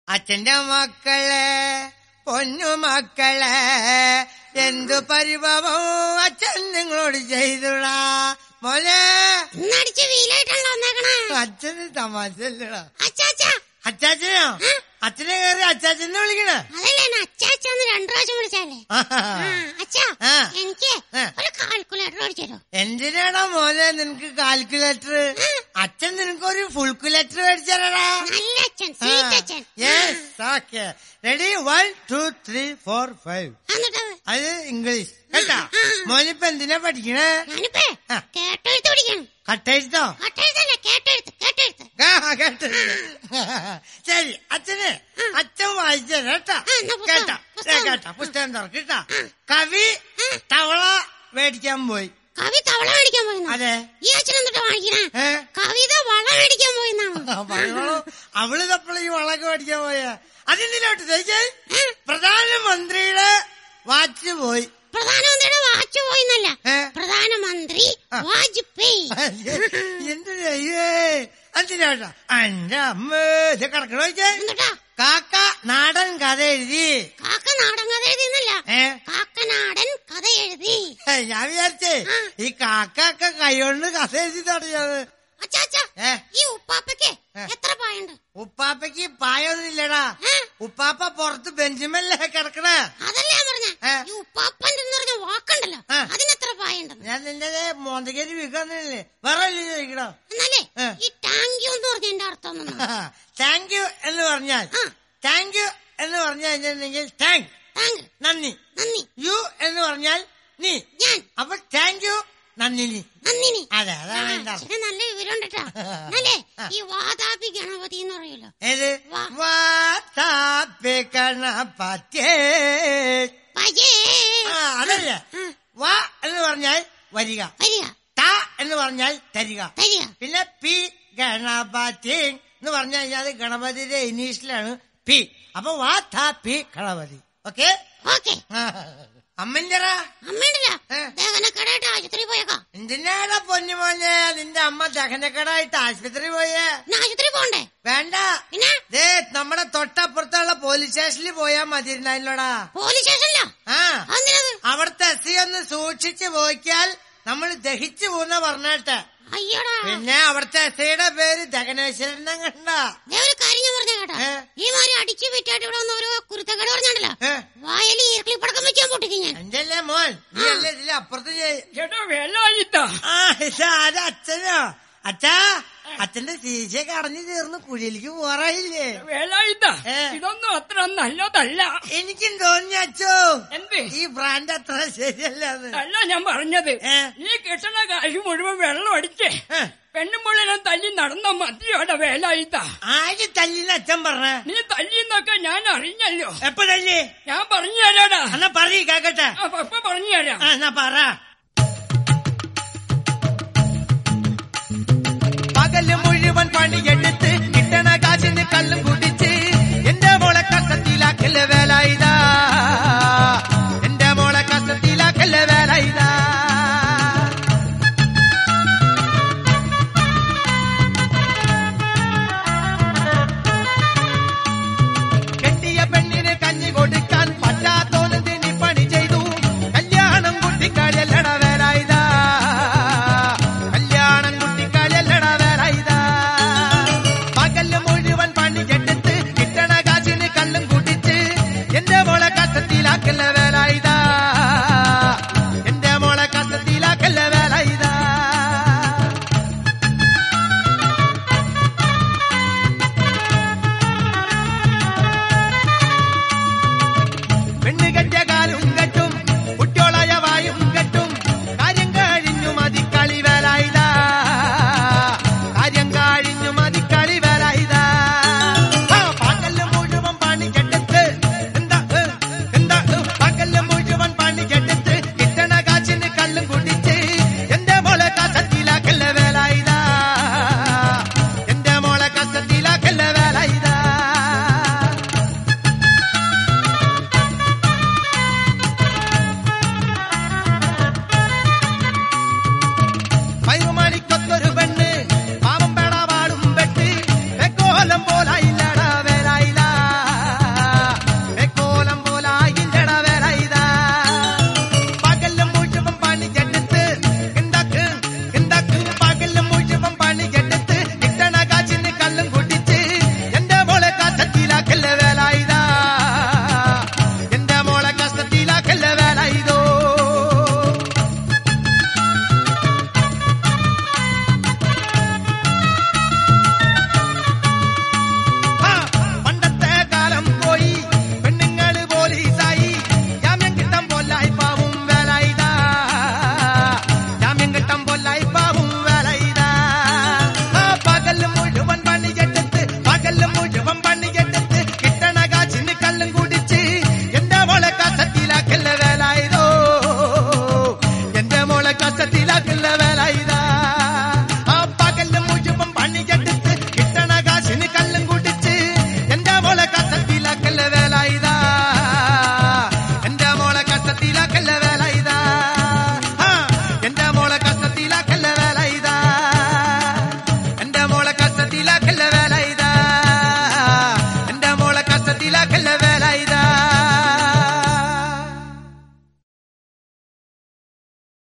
അച്ഛന്റെ മക്കളെ പൊന്നു മക്കളെ എന്തു പരിഭവം അച്ഛൻ നിങ്ങളോട് ചെയ്തുടാ മോനെ. അച്ഛന് തമാശല്ലടാ. അച്ചാച്ചനോ? അച്ഛനെ കയറി അച്ചാച്ചനെ വിളിക്കണ? അച്ചാച്ചന്ന് 2 പ്രാവശ്യം വിളിച്ചാലേ. എനിക്ക് ഒരു കാൽക്കുലേറ്റർ മേടിച്ചോ. എന്തിനാടാ മോനെ നിനക്ക് കാൽക്കുലേറ്റർ? അച്ഛൻ നിനക്കൊരു ഫുൾക്കുലേറ്റർ മേടിച്ചാലടാ. റെഡി 1 2 3 4 5. അത് ഇംഗ്ലീഷ് കേട്ടാ. മോനിപ്പ എന്തിനാ പഠിക്കണേ? കട്ടെഴുത്തോ? ശരി അച്ഛന് അച്ഛൻ വായിച്ച കേട്ടാ. കേട്ടാ കേട്ടാ പുസ്തകം തുറക്കിട്ടാ. കവി തവള മേടിക്കാൻ പോയി. കവി തവള മേടിക്കാൻ പോയി? അതെ. ഈ അച്ഛൻ എന്നിട്ട് വാങ്ങിക്കണേ കവിത വള മേടിക്കാൻ പോയിന്നാണ്. അവള് തപ്പള ഈ വളക്ക് മേടിക്കാൻ പോയ. അതിന്തിലോട്ട് ചോദിച്ചേ പ്രധാനമന്ത്രിയുടെ വാച്ച് പോയി. പ്രധാനമന്ത്രിയുടെ വാച്ച് പോയിന്നല്ല, പ്രധാനമന്ത്രി വാജ്പേയി. എന്ത് എന്തിനാട്ടാ എന്റെ അമ്മ ഇത് കിടക്കണ ചോദിച്ചേ. കാക്ക നാടൻ കഥ എഴുതി. കാക്ക നാടൻ കഥ എഴുതിന്നല്ല, കാക്കനാടൻ കഥ എഴുതി. ഞാൻ വിചാരിച്ചേ ഈ കാക്കൊക്കെ കൈകൊണ്ട് കഥ എഴുതി തുടങ്ങിയത്. ഈ ഉപ്പാപ്പയ്ക്ക് എത്ര പായുണ്ട്? ഉപ്പാപ്പയ്ക്ക് പായൊന്നുമില്ലടാ. ഉപ്പാപ്പ പുറത്ത് ബെഞ്ചുമല്ലേ കിടക്കണേ. അതല്ലേ ഞാൻ പറഞ്ഞ ഈ ഉപ്പാപ്പന്റെ വാക്കുണ്ടല്ലോ അതിനെത്ര പായുണ്ട്? ഞാൻ നിന്റെ മോന്തകേരി വിൽക്കാന്നില്ലേ വേറെ ചോദിക്കണോ? എന്നാലേ ഈ താങ്ക് യു എന്ന് പറഞ്ഞ എന്റെ അർത്ഥം താങ്ക് യു എന്ന് പറഞ്ഞാൽ താങ്ക് യു എന്ന് പറഞ്ഞു കഴിഞ്ഞിട്ടുണ്ടെങ്കിൽ താങ്ക് നന്ദി. യു എന്ന് പറഞ്ഞാൽ നീ. അപ്പൊ താങ്ക് യു നന്ദിനി. അതെ അതാണ് എന്റെ അർത്ഥം. നല്ല വിവരം കേട്ടാ. അല്ലേ ഈ വാതാപി ഗണപതി എന്ന് പറയൂലോ. ഏത്? വാതാപി ഗണപതി. അതല്ലേ. വാ എന്ന് പറഞ്ഞാൽ വരിക, ത എന്ന് പറഞ്ഞാൽ തരിക. പിന്നെ പി ഗണപതി എന്ന് പറഞ്ഞു കഴിഞ്ഞാൽ ഗണപതിയുടെ ഇനീഷ്യലാണ് പി. അപ്പൊ വാ ത പി ഗണപതി. ഓക്കെ. അമ്മൻ്റെടാ ദഹനക്കടായിട്ട് ആശുപത്രി പോയേക്കാം. എന്തിനാടാ പൊന്നുമോനെ നിന്റെ അമ്മ ദഹനക്കടായിട്ട് ആശുപത്രി പോയേ? ആശുപത്രി പോണ്ടേ? വേണ്ട. ദേ നമ്മുടെ തൊട്ടപ്പുറത്തുള്ള പോലീസ് സ്റ്റേഷനിൽ പോയാ മതിയിരുന്നല്ലോടാ. പോലീസ് സ്റ്റേഷനിലോ? അവിടുത്തെ എസ് ഒന്ന് സൂക്ഷിച്ചു പോയിക്കാൽ നമ്മൾ ദഹിച്ചു പോകുന്ന പറഞ്ഞേട്ടെ. പിന്നെ അവിടുത്തെ എസ് ഐയുടെ പേര് ദഹനേശ്വരൻ കണ്ട. ഒരു കാര്യം ഞാൻ പറഞ്ഞ കേട്ടോ, ഈ മാതിരി അടിച്ചു വിറ്റായിട്ട് ഇവിടെ വന്ന ഒരു കുരുത്തക്കേട് പറഞ്ഞാണ്ടല്ലോ വായലി ഈർക്കിളി പടക്കം വെക്കാൻ പൊട്ടിക്കും ഞാൻ. എന്തല്ലേ മോൻ നീ അല്ലേ ഇതിൽ അപ്പുറത്ത് അച്ഛനോ? അച്ഛാ അച്ഛന്റെ ശീശയൊക്കെ അടഞ്ഞു തീർന്ന് കുഴിയിലേക്ക് പോറായില്ലേ? ഇതൊന്നും അത്ര നല്ലതല്ല. എനിക്കും തോന്നി അച്ഛോ ഈ ബ്രാൻഡ് അത്ര ശരിയല്ല. അല്ല ഞാൻ പറഞ്ഞത്, നീ കിട്ടണ കാശ് മുഴുവൻ വെള്ളം അടിച്ച് പെണ്ണുമ്പുള്ളിനെ തല്ലി നടന്ന മതിയോടെ വേലായിത്ത. ആര് തല്ലിന്ന് അച്ഛൻ പറഞ്ഞ? നീ തല്ലിന്നൊക്കെ ഞാൻ അറിഞ്ഞല്ലോ. എപ്പോ തല്ലി? ഞാൻ പറഞ്ഞു തരാടാ. എന്നാ പറയ് കേക്കട്ടെ. എപ്പോ പറഞ്ഞു തരാം. എന്നാ പറ. പകല് മുഴുവൻ പണിയെടുത്ത് കിട്ടണ കാശിന് കള്ളും